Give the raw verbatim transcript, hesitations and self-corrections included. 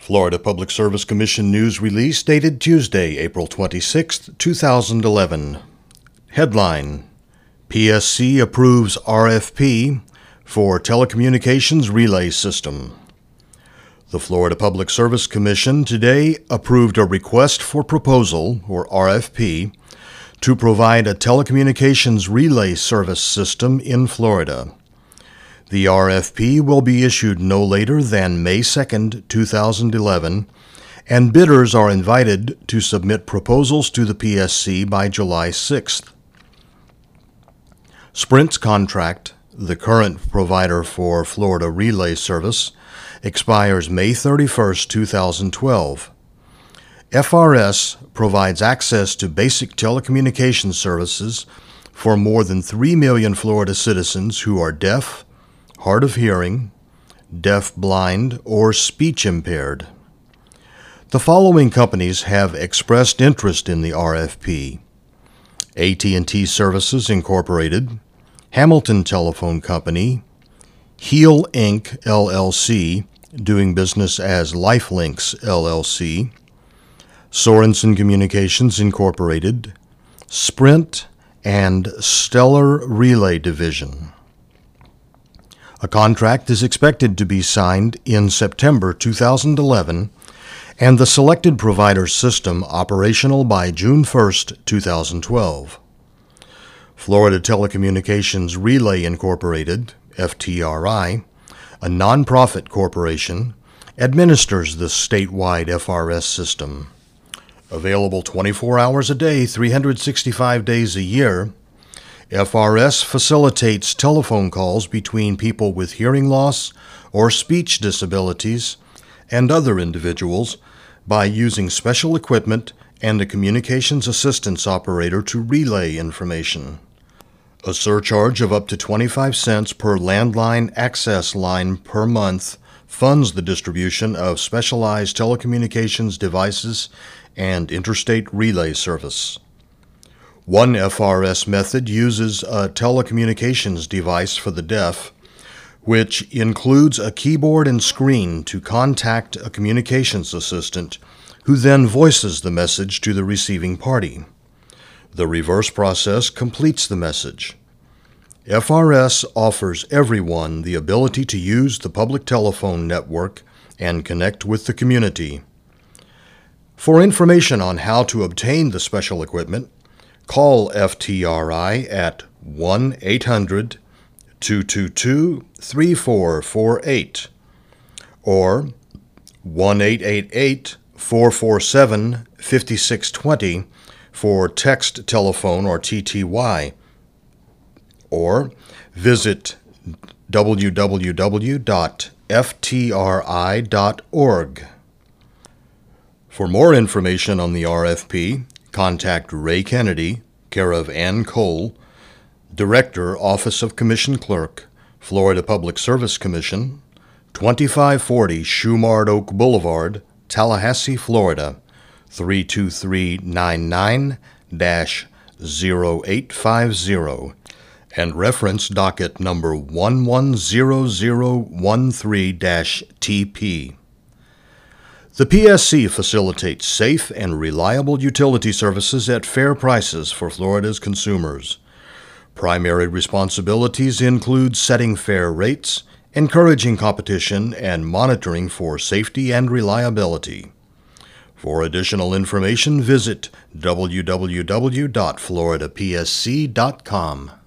Florida Public Service Commission news release dated Tuesday, April twenty-sixth, two thousand eleven. Headline: P S C approves R F P for Telecommunications Relay System. The Florida Public Service Commission today approved a request for proposal, or R F P, to provide a telecommunications relay service system in Florida. The R F P will be issued no later than May second, two thousand eleven, and bidders are invited to submit proposals to the P S C by July sixth. Sprint's contract, the current provider for Florida relay service, expires May thirty-first, two thousand twelve. F R S provides access to basic telecommunications services for more than three million Florida citizens who are deaf, hard of hearing, deaf-blind, or speech-impaired. The following companies have expressed interest in the R F P: A T and T Services, Incorporated, Hamilton Telephone Company, Heal, Incorporated, L L C, doing business as Lifelinks, L L C, Sorensen Communications, Incorporated, Sprint, and Stellar Relay Division. A contract is expected to be signed in September two thousand eleven, and the selected provider system operational by June first, two thousand twelve. Florida Telecommunications Relay Incorporated, F T R I, a nonprofit corporation, administers the statewide F R S system. Available twenty-four hours a day, three hundred sixty-five days a year, F R S facilitates telephone calls between people with hearing loss or speech disabilities and other individuals by using special equipment and a communications assistance operator to relay information. A surcharge of up to twenty-five cents per landline access line per month funds the distribution of specialized telecommunications devices and interstate relay service. One F R S method uses a telecommunications device for the deaf, which includes a keyboard and screen to contact a communications assistant, who then voices the message to the receiving party. The reverse process completes the message. F R S offers everyone the ability to use the public telephone network and connect with the community. For information on how to obtain the special equipment, call F T R I at one eight hundred, two two two, three four four eight or one eight eight eight, four four seven, five six two zero for text, telephone, or T T Y, or visit w w w dot f t r i dot org. For more information on the R F P, contact Ray Kennedy, care of Ann Cole, Director, Office of Commission Clerk, Florida Public Service Commission, twenty-five forty Shumard Oak Boulevard, Tallahassee, Florida, three two three nine nine dash zero eight five zero, and reference docket number one one zero zero one three T P. The P S C facilitates safe and reliable utility services at fair prices for Florida's consumers. Primary responsibilities include setting fair rates, encouraging competition, and monitoring for safety and reliability. For additional information, visit w w w dot florida p s c dot com.